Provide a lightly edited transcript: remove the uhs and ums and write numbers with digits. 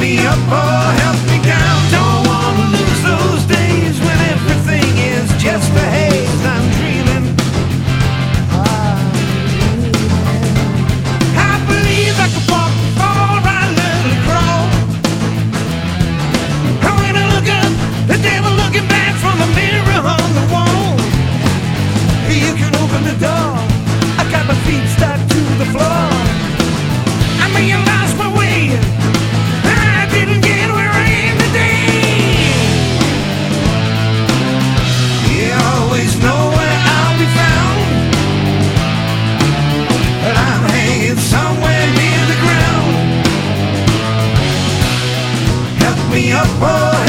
me up or help me down. Don't wanna lose those days when everything is just a haze. I'm dreaming. I believe I could walk before I learn to crawl. And when I look up, the devil looking back from the mirror on the wall. You can open the door. I got my feet stuck to the floor. I realized my way. I didn't get where I am today. You always know where I'll be found, but I'm hanging somewhere near the ground. Help me up, boy.